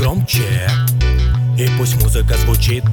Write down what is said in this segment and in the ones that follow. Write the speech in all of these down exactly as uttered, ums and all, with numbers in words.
погромче, и пусть музыка звучит.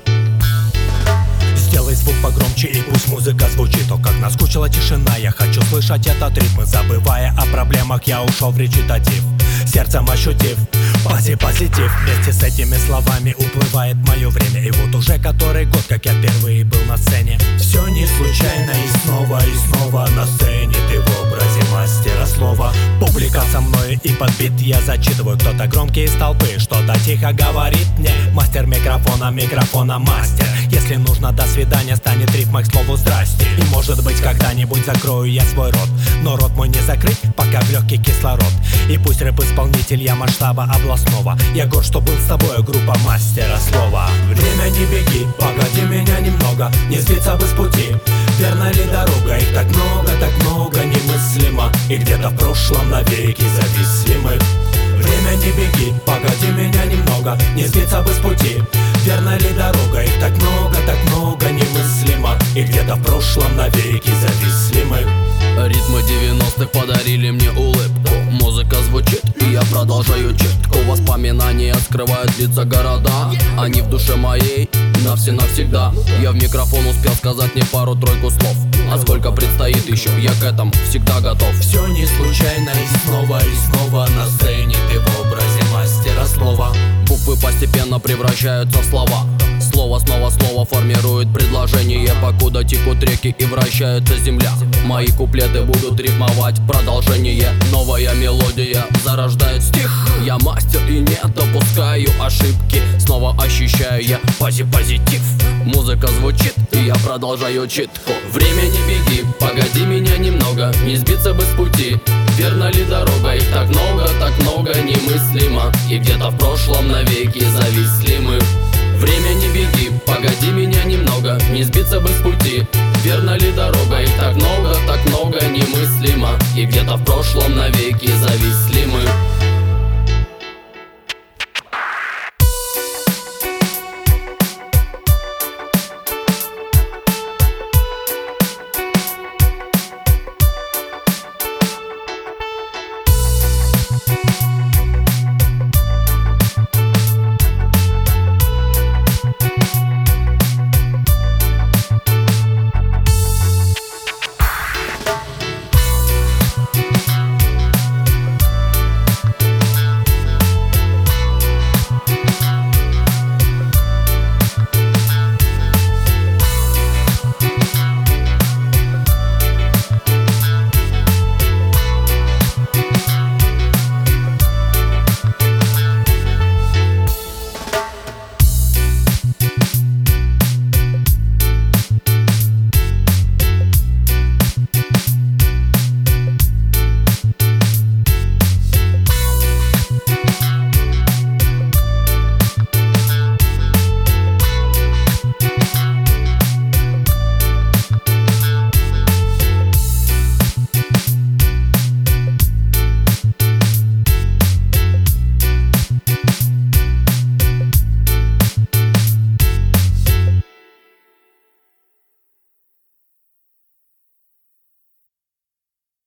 Сделай звук погромче, и пусть музыка звучит. О, как наскучила тишина, я хочу слышать этот ритм. Забывая о проблемах, я ушел в речитатив, сердцем ощутив пози-позитив. Вместе с этими словами уплывает мое время. И вот уже который год, как я впервые был на сцене. Все не случайно, и снова, и снова на сцене ты в образе мастера слова. Публика со мной, и под бит я зачитываю. Кто-то громкий из толпы что-то тихо говорит мне. Мастер микрофона, микрофона мастер. Если нужно, до свидания, станет рифмой к слову здрасте. И может быть когда-нибудь закрою я свой рот, но рот мой не закрыть, пока в легкий кислород. И пусть рэп-исполнитель я масштаба областного, я горд, что был с тобой, группа мастера слова. Время, не беги, погоди меня немного, не сбиться бы с пути. Верна ли дорога? Их так много, так много, немыслимо. И где-то в прошлом навеки зависли мы. Время, не беги, погоди меня немного, не сбиться бы с пути. Верна ли дорога? Их так много, так много, немыслимо. И где-то в прошлом навеки зависли мы. Ритмы девяностых подарили мне улыбку. Музыка звучит, и я продолжаю читку. Воспоминания скрывают лица города, они в душе моей на все навсегда. Я в микрофон успел сказать не пару-тройку слов, а сколько предстоит еще, я к этому всегда готов. Все не случайно, и снова, и снова на сцене ты в образе мастера слова. Буквы постепенно превращаются в слова. Слово снова слово формирует предложение, покуда текут реки и вращается земля. Мои куплеты будут рифмовать продолжение. Новая мелодия зарождает стих. Я мастер и не допускаю ошибки. Снова ощущаю я пози-позитив. Музыка звучит, и я продолжаю читку. Время, не беги, погоди меня немного, не сбиться бы с пути. Верна ли дорога? Их так много, так много, немыслимо. И где-то в прошлом навеки зависли мы. Время, не беги, погоди меня немного, не сбиться бы с пути. Верна ли дорога? Их так много, так много, немыслимо. И где-то в прошлом навеки зависли